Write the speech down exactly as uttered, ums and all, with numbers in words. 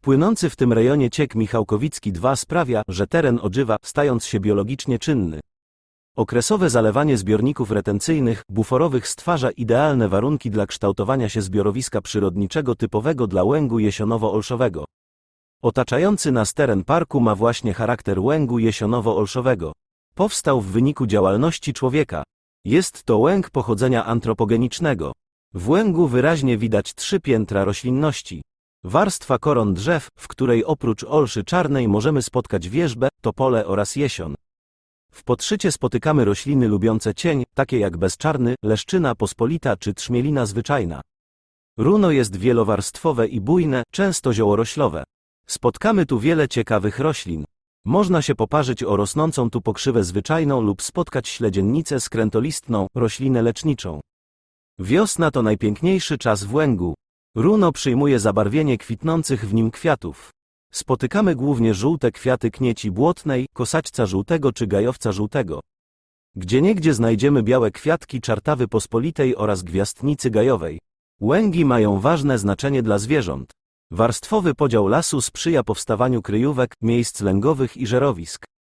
Płynący w tym rejonie ciek Michałkowicki dwa sprawia, że teren ożywa, stając się biologicznie czynny. Okresowe zalewanie zbiorników retencyjnych, buforowych stwarza idealne warunki dla kształtowania się zbiorowiska przyrodniczego typowego dla łęgu jesionowo-olszowego. Otaczający nas teren parku ma właśnie charakter łęgu jesionowo-olszowego. Powstał w wyniku działalności człowieka. Jest to łęg pochodzenia antropogenicznego. W łęgu wyraźnie widać trzy piętra roślinności. Warstwa koron drzew, w której oprócz olszy czarnej możemy spotkać wierzbę, topole oraz jesion. W podszycie spotykamy rośliny lubiące cień, takie jak bezczarny, leszczyna pospolita czy trzmielina zwyczajna. Runo jest wielowarstwowe i bujne, często ziołoroślowe. Spotkamy tu wiele ciekawych roślin. Można się poparzyć o rosnącą tu pokrzywę zwyczajną lub spotkać śledziennicę skrętolistną, roślinę leczniczą. Wiosna to najpiękniejszy czas w łęgu. Runo przyjmuje zabarwienie kwitnących w nim kwiatów. Spotykamy głównie żółte kwiaty knieci błotnej, kosaćca żółtego czy gajowca żółtego. Gdzieniegdzie znajdziemy białe kwiatki czartawy pospolitej oraz gwiazdnicy gajowej. Łęgi mają ważne znaczenie dla zwierząt. Warstwowy podział lasu sprzyja powstawaniu kryjówek, miejsc lęgowych i żerowisk.